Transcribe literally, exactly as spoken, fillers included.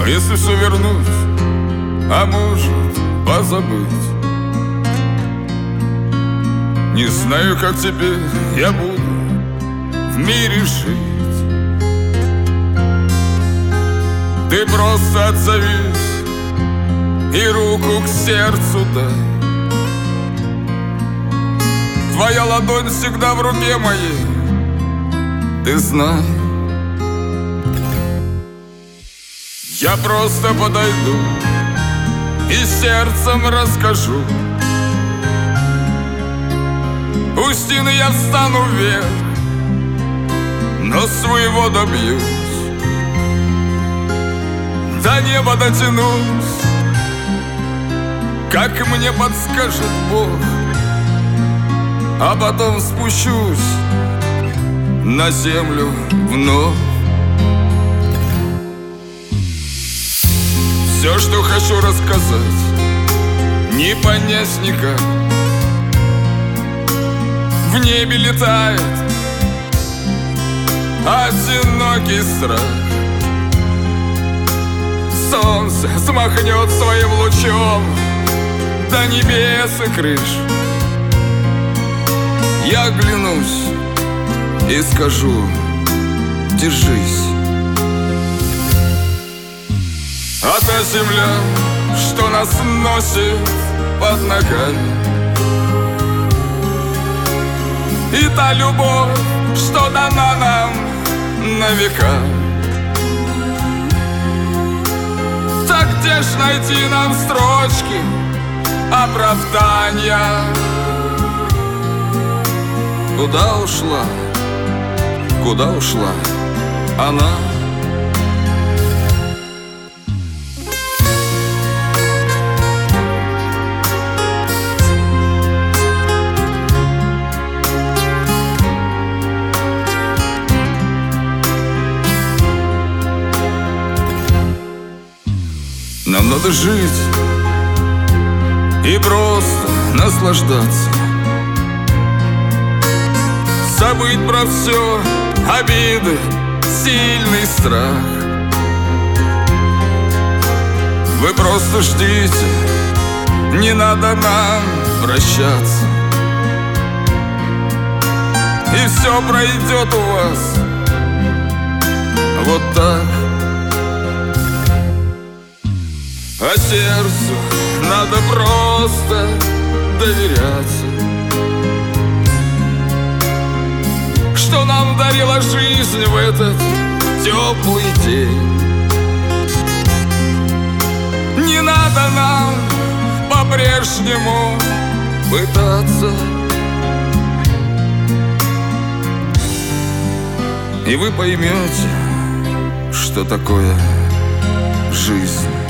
Но если все вернуть, а может позабыть, не знаю, как теперь я буду в мире жить. Ты просто отзовись и руку к сердцу дай. Твоя ладонь всегда в руке моей, ты знай. Я просто подойду и сердцем расскажу. У стены я встану вверх, но своего добьюсь. До неба дотянусь, как мне подскажет Бог, а потом спущусь на землю вновь. Все, что хочу рассказать, не понять никак. В небе летает одинокий страх. Солнце взмахнет своим лучом до небес и крыш. Я оглянусь и скажу: держись. А та земля, что нас носит под ногами, и та любовь, что дана нам на века. Так где ж найти нам строчки оправдания? Куда ушла, куда ушла она? Нам надо жить и просто наслаждаться, забыть про все обиды, сильный страх. Вы просто ждите, не надо нам прощаться, и все пройдет у вас вот так. А сердцу надо просто доверяться, что нам дарила жизнь в этот теплый день. Не надо нам по-прежнему пытаться, и вы поймете, что такое жизнь.